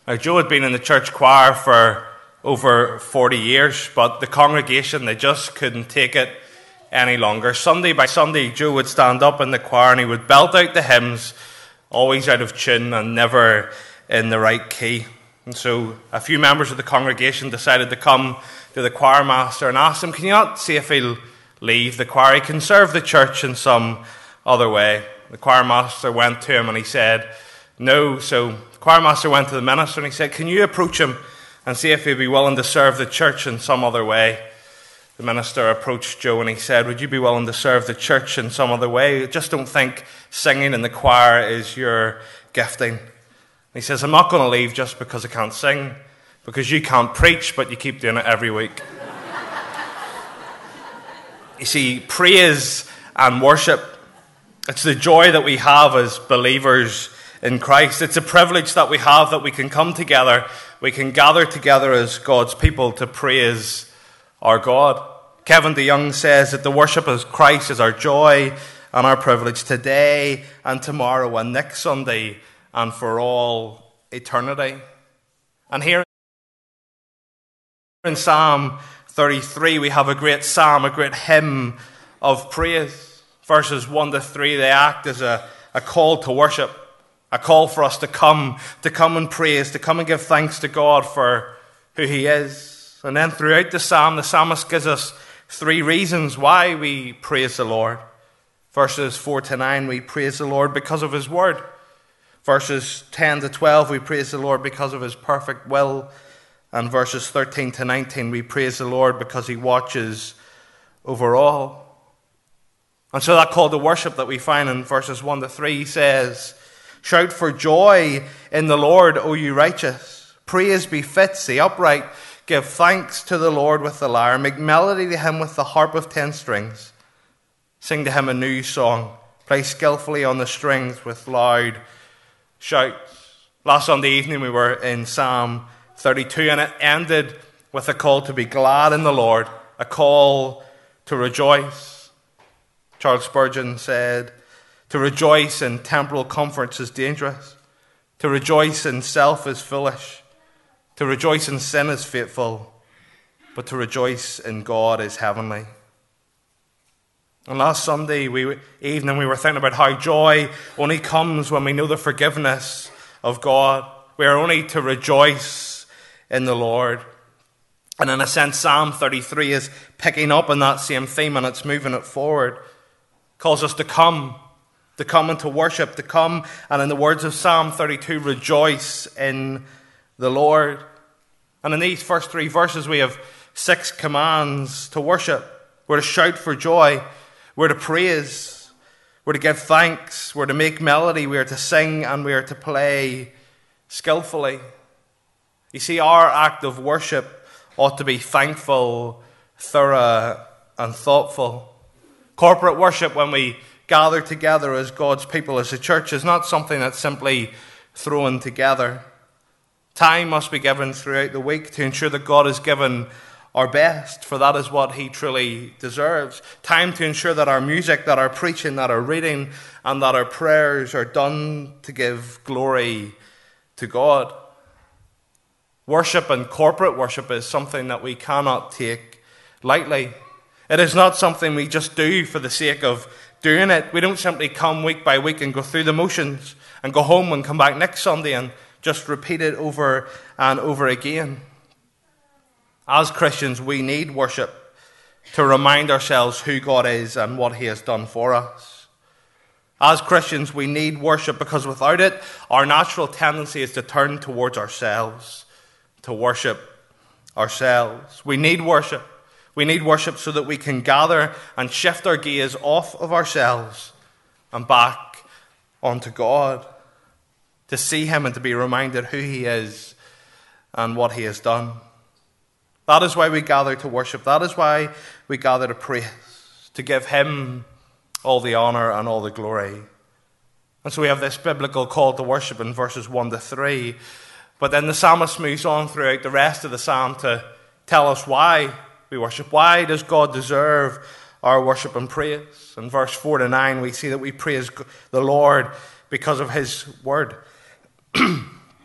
Now, Joe had been in the church choir for over 40 years, but the congregation, they just couldn't take it any longer. Sunday by Sunday, Joe would stand up in the choir and he would belt out the hymns, always out of tune and never in the right key. And so a few members of the congregation decided to come to the choir master and ask him, can you not see if he'll leave the choir? He can serve the church in some other way. The choir master went to him and he said, no. So the choir master went to the minister and he said, can you approach him and see if he'd be willing to serve the church in some other way? The minister approached Joe and he said, would you be willing to serve the church in some other way? Just don't think singing in the choir is your gifting. He says, I'm not going to leave just because I can't sing, because you can't preach, but you keep doing it every week. You see, praise and worship, it's the joy that we have as believers in Christ. It's a privilege that we have that we can come together, we can gather together as God's people to praise our God. Kevin DeYoung says that the worship of Christ is our joy and our privilege today and tomorrow and next Sunday and for all eternity. And here in Psalm 33, we have a great psalm, a great hymn of praise. Verses 1 to 3, they act as a call to worship, a call for us to come and praise, to come and give thanks to God for who He is. And then throughout the psalm, the psalmist gives us 3 reasons why we praise the Lord. Verses 4 to 9, we praise the Lord because of His word. Verses 10 to 12, we praise the Lord because of His perfect will. And verses 13 to 19, we praise the Lord because He watches over all. And so that call to worship that we find in verses 1 to 3 says, shout for joy in the Lord, O you righteous. Praise befits the upright. Give thanks to the Lord with the lyre. Make melody to Him with the harp of 10 strings. Sing to Him a new song. Play skillfully on the strings with loud shouts. Last Sunday evening we were in Psalm 32 and it ended with a call to be glad in the Lord, a call to rejoice. Charles Spurgeon said, to rejoice in temporal comforts is dangerous. To rejoice in self is foolish. To rejoice in sin is faithful. But to rejoice in God is heavenly. And last Sunday evening we were thinking about how joy only comes when we know the forgiveness of God. We are only to rejoice in the Lord. And in a sense, Psalm 33 is picking up on that same theme and it's moving it forward. It calls us to come and to worship, to come and in the words of Psalm 32, rejoice in the Lord. And in these first 3 verses we have 6 commands to worship. We're to shout for joy. We're to praise, we're to give thanks, we're to make melody, we're to sing, and we're to play skillfully. You see, our act of worship ought to be thankful, thorough, and thoughtful. Corporate worship, when we gather together as God's people, as a church, is not something that's simply thrown together. Time must be given throughout the week to ensure that God is given our best, for that is what He truly deserves. Time to ensure that our music, that our preaching, that our reading, and that our prayers are done to give glory to God. Worship and corporate worship is something that we cannot take lightly. It is not something we just do for the sake of doing it. We don't simply come week by week and go through the motions and go home and come back next Sunday and just repeat it over and over again. As Christians, we need worship to remind ourselves who God is and what He has done for us. As Christians, we need worship because without it, our natural tendency is to turn towards ourselves, to worship ourselves. We need worship. We need worship so that we can gather and shift our gaze off of ourselves and back onto God, to see Him and to be reminded who He is and what He has done. That is why we gather to worship. That is why we gather to praise, to give Him all the honor and all the glory. And so we have this biblical call to worship in verses 1 to 3. But then the psalmist moves on throughout the rest of the psalm to tell us why we worship. Why does God deserve our worship and praise? In verse 4 to 9, we see that we praise the Lord because of His word.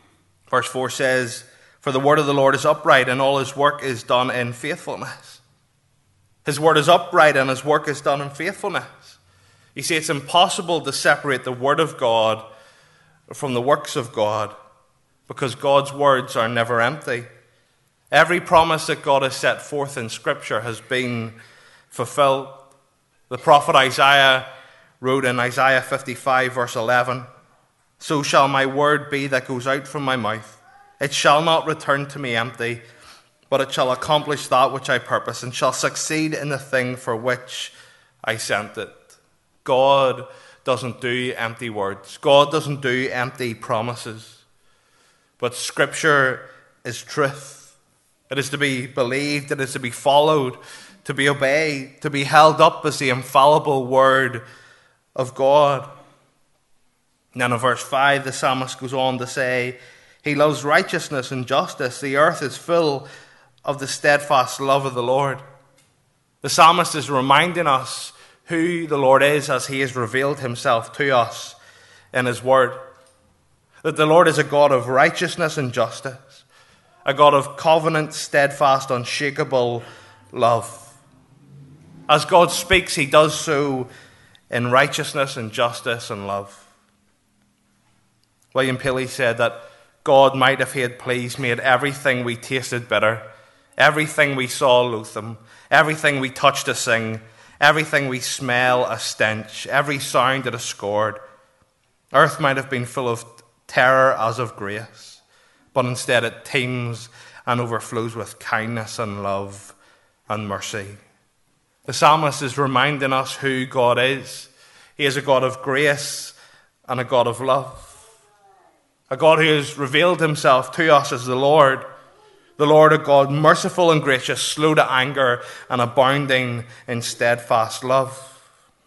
Verse 4 says, "For the word of the Lord is upright, and all his work is done in faithfulness." His word is upright, and his work is done in faithfulness. You see, it's impossible to separate the word of God from the works of God, because God's words are never empty. Every promise that God has set forth in Scripture has been fulfilled. The prophet Isaiah wrote in Isaiah 55, verse 11, "So shall my word be that goes out from my mouth. It shall not return to me empty, but it shall accomplish that which I purpose, and shall succeed in the thing for which I sent it." God doesn't do empty words. God doesn't do empty promises. But Scripture is truth. It is to be believed. It is to be followed, to be obeyed, to be held up as the infallible word of God. And then in verse 5, the psalmist goes on to say, "He loves righteousness and justice. The earth is full of the steadfast love of the Lord." The psalmist is reminding us who the Lord is as he has revealed himself to us in his word. That the Lord is a God of righteousness and justice, a God of covenant, steadfast, unshakable love. As God speaks, he does so in righteousness and justice and love. William Paley said that God might, if he had pleased, made everything we tasted bitter, everything we saw loathsome, everything we touched a sting, everything we smell a stench, every sound a discord. Earth might have been full of terror as of grace, but instead it teems and overflows with kindness and love and mercy. The psalmist is reminding us who God is. He is a God of grace and a God of love. A God who has revealed himself to us as the Lord a God merciful and gracious, slow to anger, and abounding in steadfast love.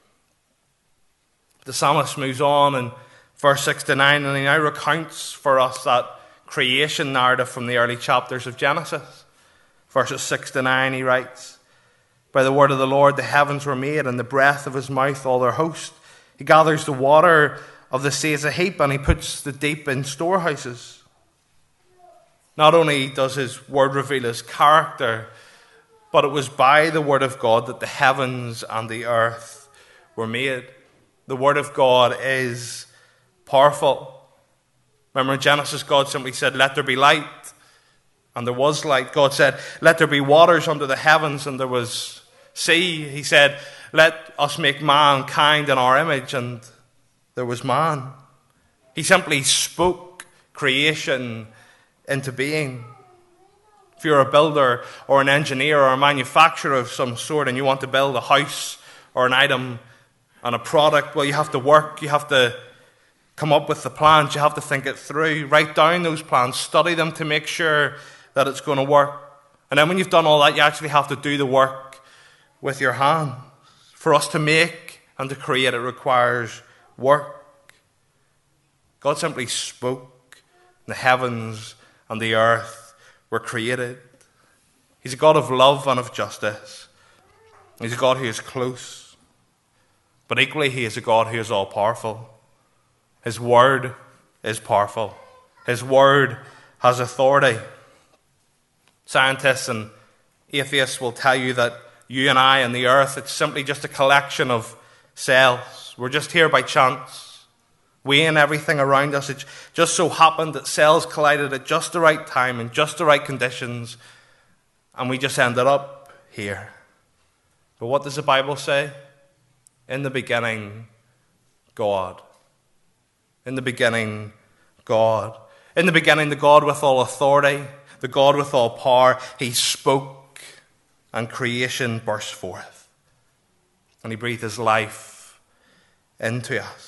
The psalmist moves on in verse 6 to 9, and he now recounts for us that creation narrative from the early chapters of Genesis. Verses 6 to 9, he writes, "By the word of the Lord the heavens were made, and the breath of his mouth all their host. He gathers the water of the sea as a heap, and he puts the deep in storehouses." Not only does his word reveal his character, but it was by the word of God that the heavens and the earth were made. The word of God is powerful. Remember in Genesis, God simply said, "Let there be light," and there was light. God said, "Let there be waters under the heavens," and there was sea. He said, "Let us make mankind in our image," and there was man. He simply spoke creation into being. If you're a builder or an engineer or a manufacturer of some sort and you want to build a house or an item and a product, well, you have to work, you have to come up with the plans, you have to think it through, write down those plans, study them to make sure that it's going to work. And then when you've done all that, you actually have to do the work with your hands. For us to make and to create, it requires work. God simply spoke, and the heavens and the earth were created. He's a God of love and of justice. He's a God who is close. But equally, he is a God who is all-powerful. His word is powerful. His word has authority. Scientists and atheists will tell you that you and I and the earth, it's simply just a collection of cells. We're just here by chance. We and everything around us, it just so happened that cells collided at just the right time in just the right conditions, and we just ended up here. But what does the Bible say? In the beginning, God. In the beginning, God. In the beginning, the God with all authority, the God with all power, he spoke, and creation burst forth. And he breathed his life into us.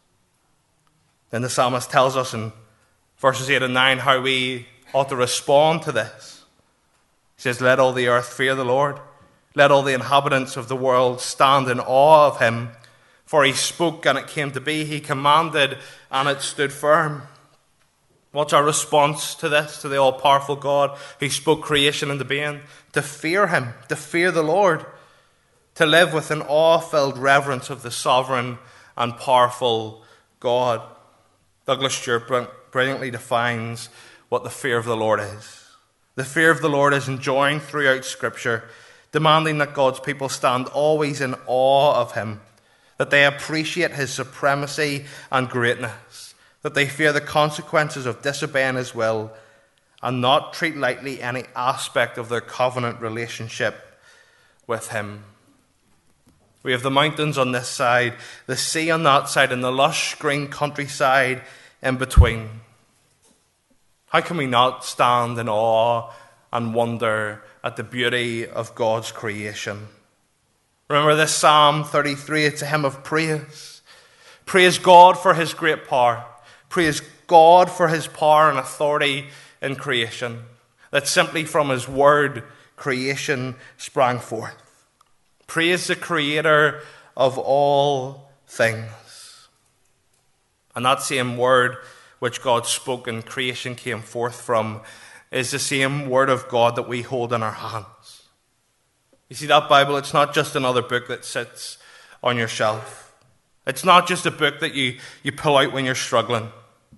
Then the psalmist tells us in verses 8 and 9 how we ought to respond to this. He says, "Let all the earth fear the Lord. Let all the inhabitants of the world stand in awe of him. For he spoke and it came to be. He commanded and it stood firm." What's our response to this, to the all-powerful God who spoke creation into being? To fear him, to fear the Lord, to live with an awe-filled reverence of the sovereign and powerful God. Douglas Stewart brilliantly defines what the fear of the Lord is. The fear of the Lord is enjoined throughout Scripture, demanding that God's people stand always in awe of him, that they appreciate his supremacy and greatness, that they fear the consequences of disobeying his will, and not treat lightly any aspect of their covenant relationship with him. We have the mountains on this side, the sea on that side, and the lush green countryside in between. How can we not stand in awe and wonder at the beauty of God's creation? Remember this Psalm 33, it's a hymn of praise. Praise God for his great power. Praise God for his power and authority in creation. That simply from his word, creation sprang forth. Praise the creator of all things. And that same word which God spoke and creation came forth from is the same word of God that we hold in our hands. You see, that Bible, it's not just another book that sits on your shelf. It's not just a book that you pull out when you're struggling.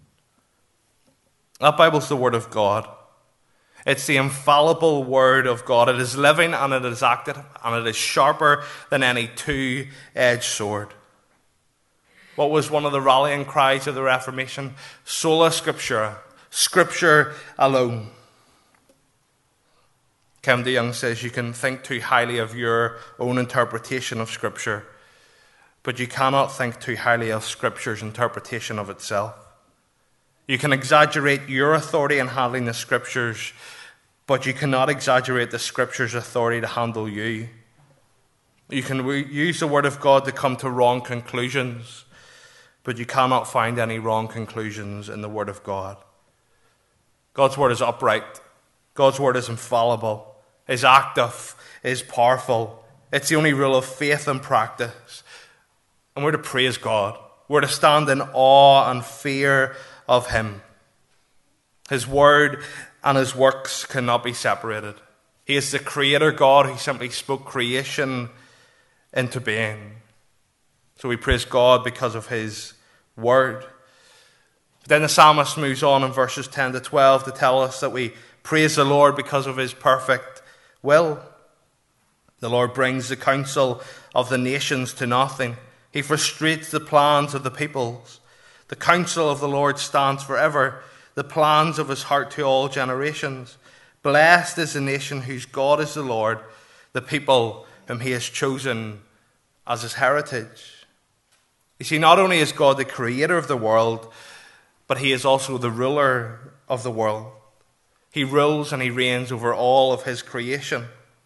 That Bible's the word of God. It's the infallible word of God. It is living and it is active and it is sharper than any two-edged sword. What was one of the rallying cries of the Reformation? Sola Scriptura, Scripture alone. Ken DeYoung says you can think too highly of your own interpretation of Scripture, but you cannot think too highly of Scripture's interpretation of itself. You can exaggerate your authority in handling the Scriptures, but you cannot exaggerate the Scripture's authority to handle you. You can use the Word of God to come to wrong conclusions, but you cannot find any wrong conclusions in the Word of God. God's Word is upright. God's Word is infallible, is active, is powerful. It's the only rule of faith and practice. And we're to praise God. We're to stand in awe and fear of him. His word and his works cannot be separated. He is the creator God who simply spoke creation into being. So we praise God because of his word. Then the psalmist moves on in verses 10 to 12 to tell us that we praise the Lord because of his perfect will. The Lord brings the counsel of the nations to nothing. He frustrates the plans of the peoples. The counsel of the Lord stands forever, the plans of his heart to all generations. Blessed is the nation whose God is the Lord, the people whom he has chosen as his heritage. You see, not only is God the creator of the world, but he is also the ruler of the world. He rules and he reigns over all of his creation.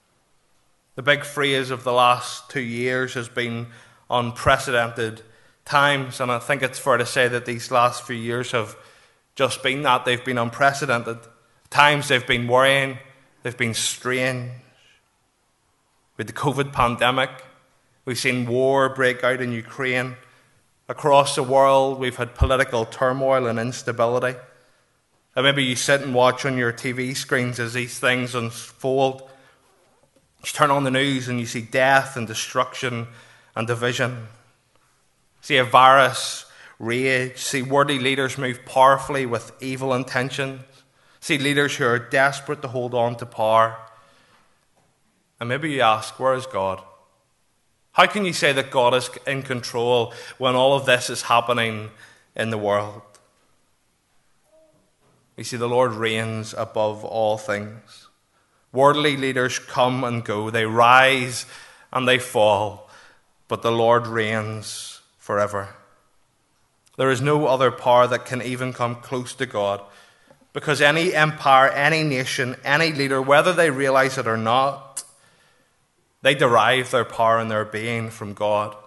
The big phrase of the last 2 years has been unprecedented times, and I think it's fair to say that these last few years have just been that. They've been unprecedented. Times they've been worrying, they've been strange. With the COVID pandemic, we've seen war break out in Ukraine. Across the world, we've had political turmoil and instability. And maybe you sit and watch on your TV screens as these things unfold. You turn on the news and you see death and destruction and division. See a virus rage. See worldly leaders move powerfully with evil intentions. See leaders who are desperate to hold on to power. And maybe you ask, where is God? How can you say that God is in control when all of this is happening in the world? You see, the Lord reigns above all things. Worldly leaders come and go. They rise and they fall. But the Lord reigns forever. There is no other power that can even come close to God, because any empire, any nation, any leader, whether they realize it or not, they derive their power and their being from God.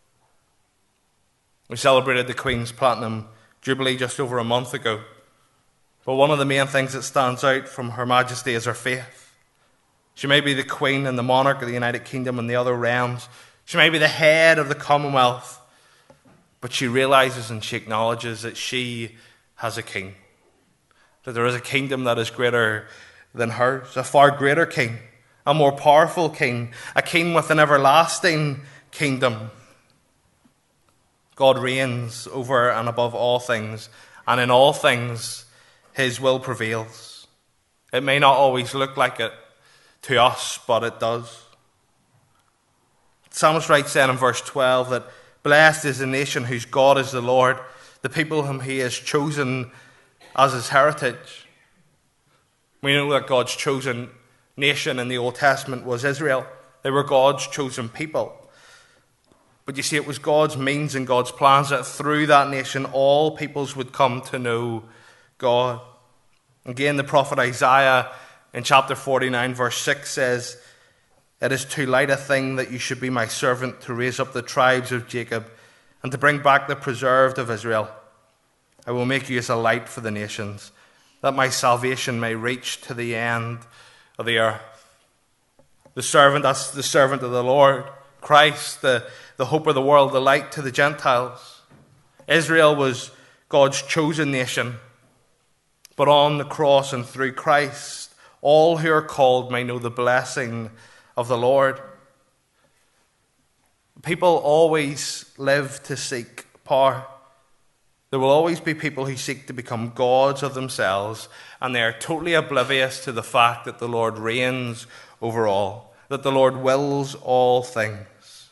We celebrated the Queen's Platinum Jubilee just over a month ago. But one of the main things that stands out from Her Majesty is her faith. She may be the Queen and the monarch of the United Kingdom and the other realms. She may be the head of the Commonwealth, but she realizes and she acknowledges that she has a king, that there is a kingdom that is greater than hers, a far greater king, a more powerful king, a king with an everlasting kingdom. God reigns over and above all things, and in all things his will prevails. It may not always look like it to us, but it does. The psalmist writes then in verse 12 that blessed is the nation whose God is the Lord, the people whom he has chosen as his heritage. We know that God's chosen nation in the Old Testament was Israel. They were God's chosen people. But you see, it was God's means and God's plans that through that nation all peoples would come to know God. Again, the prophet Isaiah in chapter 49 verse 6 says, "It is too light a thing that you should be my servant to raise up the tribes of Jacob and to bring back the preserved of Israel. I will make you as a light for the nations, that my salvation may reach to the end of the earth." The servant, that's the servant of the Lord, Christ, the hope of the world, the light to the Gentiles. Israel was God's chosen nation. But on the cross and through Christ, all who are called may know the blessing of the Lord. People always live to seek power. There will always be people who seek to become gods of themselves, and they are totally oblivious to the fact that the Lord reigns over all, that the Lord wills all things.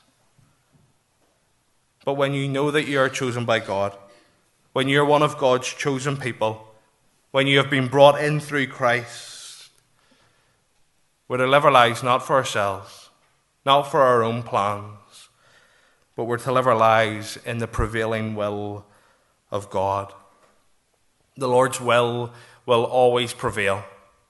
But when you know that you are chosen by God, when you're one of God's chosen people, when you have been brought in through Christ, we're to live our lives not for ourselves, not for our own plans, but we're to live our lives in the prevailing will of God. The Lord's will always prevail.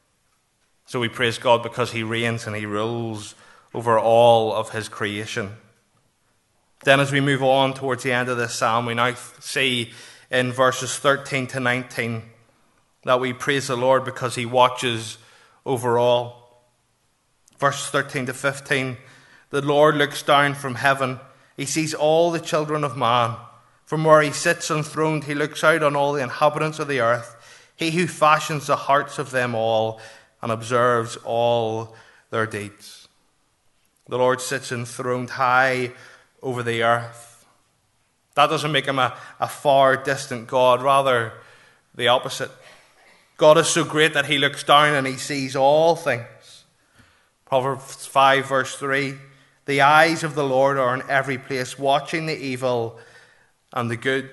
So we praise God because he reigns and he rules over all of his creation. Then as we move on towards the end of this psalm, we now see in verses 13 to 19 that we praise the Lord because he watches over all. Verses 13 to 15, the Lord looks down from heaven. He sees all the children of man. From where he sits enthroned, he looks out on all the inhabitants of the earth. He who fashions the hearts of them all and observes all their deeds. The Lord sits enthroned high over the earth. That doesn't make him a far distant God, rather the opposite. God is so great that he looks down and he sees all things. Proverbs 5 verse 3, the eyes of the Lord are in every place, watching the evil and the good.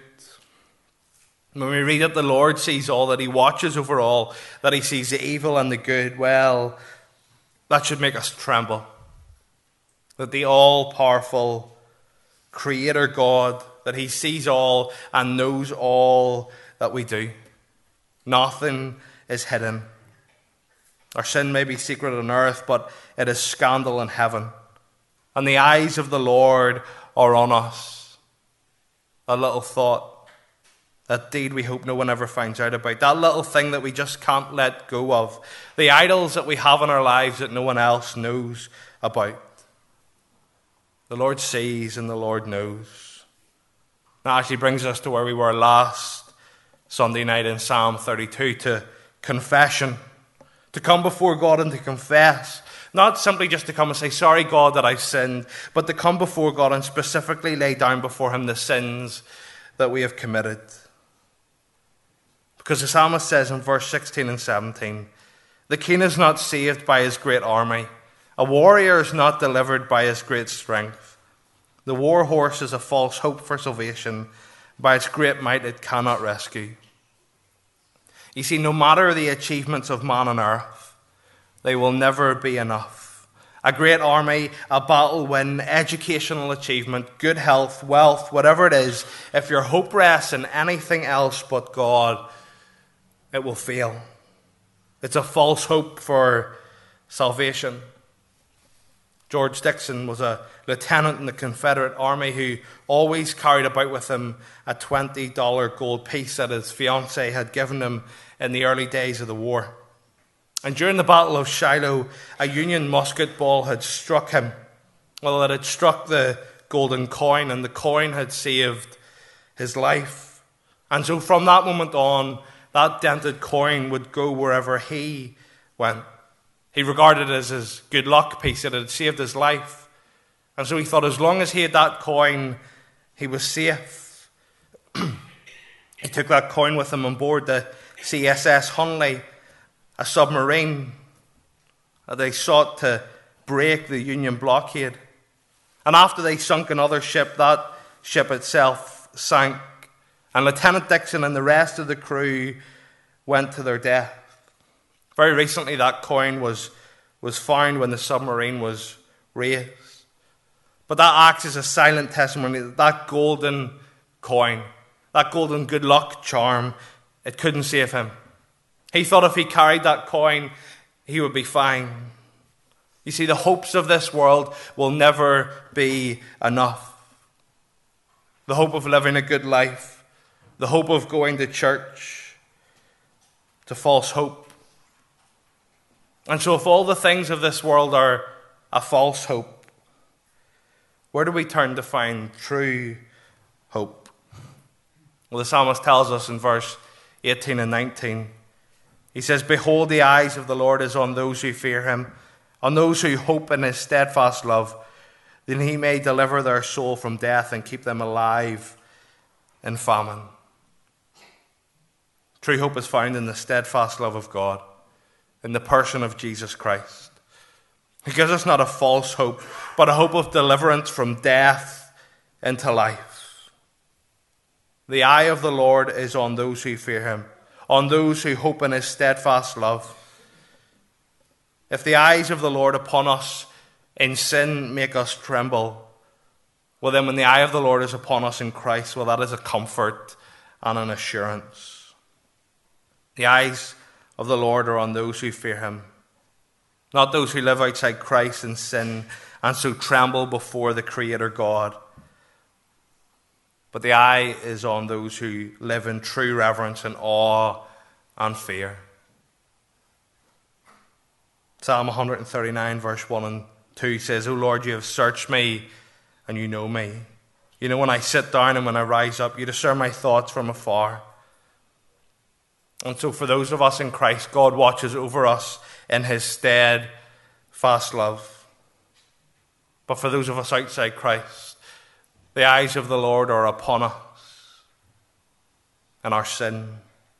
When we read that the Lord sees all, that he watches over all, that he sees the evil and the good, well, that should make us tremble. That the all-powerful Creator God, that he sees all and knows all that we do. Nothing is hidden. Our sin may be secret on earth, but it is scandal in heaven. And the eyes of the Lord are on us. A little thought, that deed we hope no one ever finds out about. That little thing that we just can't let go of. The idols that we have in our lives that no one else knows about. The Lord sees and the Lord knows. That actually brings us to where we were last Sunday night in Psalm 32, to confession. To come before God and to confess. Not simply just to come and say, sorry God that I've sinned, but to come before God and specifically lay down before him the sins that we have committed. Because the psalmist says in verse 16 and 17, the king is not saved by his great army. A warrior is not delivered by his great strength. The war horse is a false hope for salvation. By its great might it cannot rescue. You see, no matter the achievements of man on earth, they will never be enough. A great army, a battle win, educational achievement, good health, wealth, whatever it is, if your hope rests in anything else but God, it will fail. It's a false hope for salvation. George Dixon was a lieutenant in the Confederate Army who always carried about with him a $20 gold piece that his fiancée had given him in the early days of the war. And during the Battle of Shiloh, a Union musket ball had struck him. Well, it had struck the golden coin, and the coin had saved his life. And so from that moment on, that dented coin would go wherever he went. He regarded it as his good luck piece. It had saved his life. And so he thought as long as he had that coin, he was safe. He took that coin with him on board the CSS Hunley, a submarine that they sought to break the Union blockade. And after they sunk another ship, that ship itself sank. And Lieutenant Dixon and the rest of the crew went to their death. Very recently, that coin was found when the submarine was raised. But that acts as a silent testimony that that golden coin, that golden good luck charm, it couldn't save him. He thought if he carried that coin, he would be fine. You see, the hopes of this world will never be enough. The hope of living a good life, the hope of going to church, it's a false hope. And so if all the things of this world are a false hope, where do we turn to find true hope? Well, the psalmist tells us in verse 18 and 19, he says, "Behold, the eyes of the Lord is on those who fear him, on those who hope in his steadfast love, that he may deliver their soul from death and keep them alive in famine." True hope is found in the steadfast love of God, in the person of Jesus Christ. He gives us not a false hope, but a hope of deliverance from death into life. The eye of the Lord is on those who fear him, on those who hope in his steadfast love. If the eyes of the Lord upon us in sin make us tremble, well then when the eye of the Lord is upon us in Christ, well that is a comfort and an assurance. The eyes of the Lord are on those who fear him, not those who live outside Christ in sin and so tremble before the Creator God. But the eye is on those who live in true reverence and awe and fear. Psalm 139 verse 1 and 2 says, "O Lord, you have searched me and you know me. You know when I sit down and when I rise up. You discern my thoughts from afar." And so for those of us in Christ, God watches over us in his steadfast love. But for those of us outside Christ, the eyes of the Lord are upon us and our sin.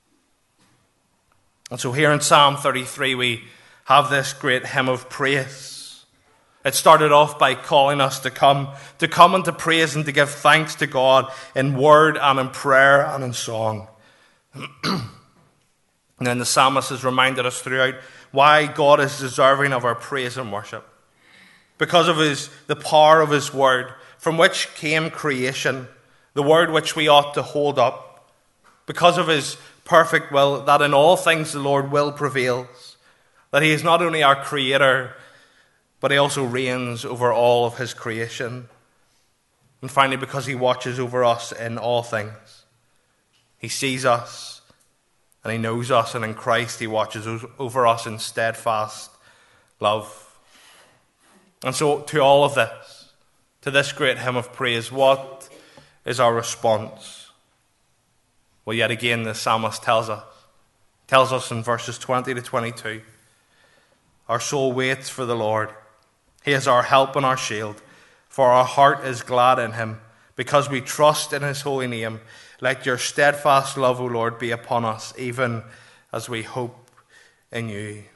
And so here in Psalm 33, we have this great hymn of praise. It started off by calling us to come and to praise and to give thanks to God in word and in prayer and in song. And then the psalmist has reminded us throughout why God is deserving of our praise and worship. Because of the power of his word, from which came creation, the word which we ought to hold up. Because of his perfect will, that in all things the Lord will prevails. That he is not only our creator, but he also reigns over all of his creation. And finally, because he watches over us in all things. He sees us and he knows us, and in Christ he watches over us in steadfast love. And so to all of this, to this great hymn of praise, what is our response? Well, yet again, the psalmist tells us in verses 20 to 22, "Our soul waits for the Lord. He is our help and our shield, for our heart is glad in him, because we trust in his holy name. Let your steadfast love, O Lord, be upon us, even as we hope in you."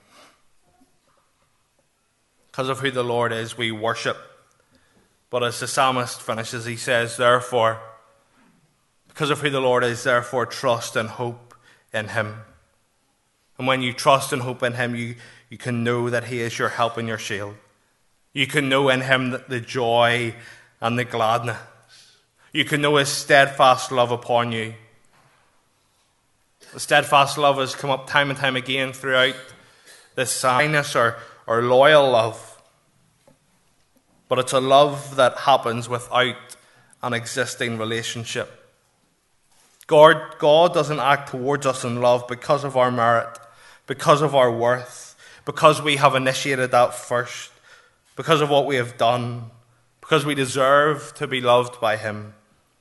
Because of who the Lord is, we worship. But as the psalmist finishes, he says, therefore, because of who the Lord is, therefore trust and hope in him. And when you trust and hope in him, you can know that he is your help and your shield. You can know in him the joy and the gladness. You can know his steadfast love upon you. The steadfast love has come up time and time again throughout this kindness or loyal love. But it's a love that happens without an existing relationship. God doesn't act towards us in love because of our merit, because of our worth, because we have initiated that first, because of what we have done, because we deserve to be loved by him.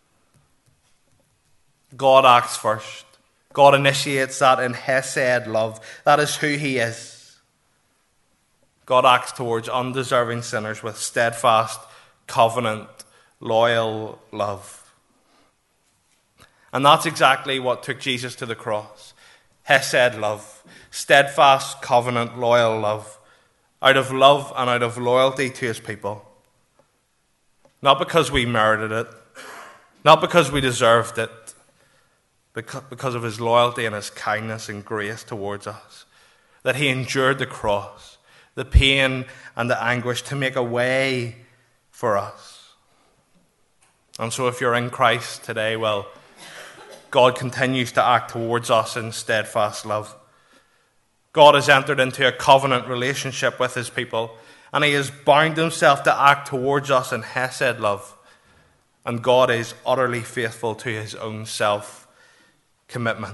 God acts first. God initiates that in Hesed love. That is who he is. God acts towards undeserving sinners with steadfast, covenant, loyal love. And that's exactly what took Jesus to the cross. hesed love, steadfast, covenant, loyal love, out of love and out of loyalty to his people. Not because we merited it, not because we deserved it, because of his loyalty and his kindness and grace towards us, that he endured the cross, the pain and the anguish to make a way for us. And so if you're in Christ today, well, God continues to act towards us in steadfast love. God has entered into a covenant relationship with his people, and he has bound himself to act towards us in hesed love. And God is utterly faithful to his own self-commitment.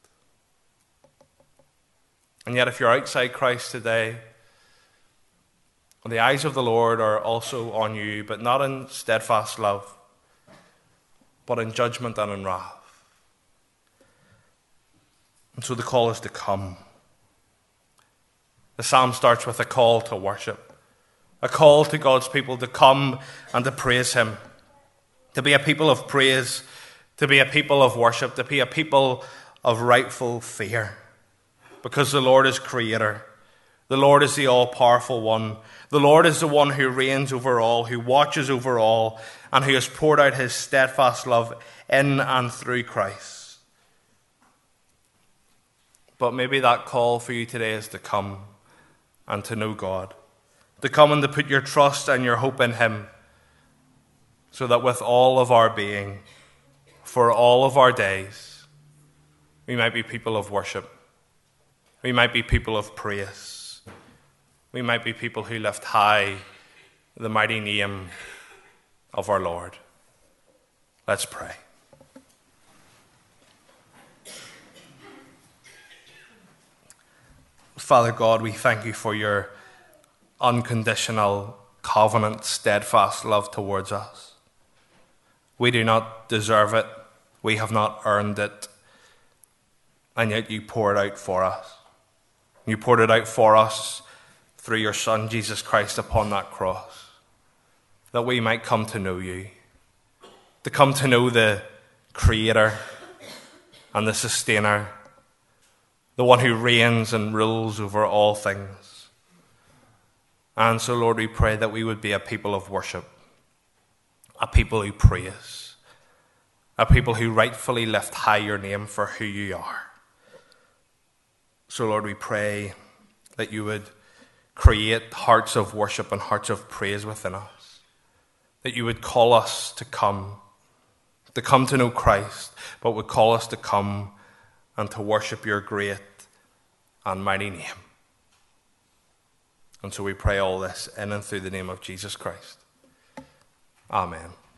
And yet if you're outside Christ today, the eyes of the Lord are also on you, but not in steadfast love, but in judgment and in wrath. And so the call is to come. The psalm starts with a call to worship, a call to God's people to come and to praise him, to be a people of praise, to be a people of worship, to be a people of rightful fear. Because the Lord is creator. The Lord is the all-powerful one. The Lord is the one who reigns over all, who watches over all, and who has poured out his steadfast love in and through Christ. But maybe that call for you today is to come and to know God, to come and to put your trust and your hope in him, so that with all of our being, for all of our days, we might be people of worship. We might be people of praise. We might be people who lift high the mighty name of our Lord. Let's pray. Father God, we thank you for your unconditional, covenant, steadfast love towards us. We do not deserve it. We have not earned it. And yet you pour it out for us. You poured it out for us through your Son, Jesus Christ, upon that cross, that we might come to know you, to come to know the Creator and the Sustainer, the one who reigns and rules over all things. And so, Lord, we pray that we would be a people of worship, a people who praise, a people who rightfully lift high your name for who you are. So, Lord, we pray that you would create hearts of worship and hearts of praise within us, that you would call us to come to know Christ, but would call us to come and to worship your great and mighty name. And so we pray all this in and through the name of Jesus Christ. Amen.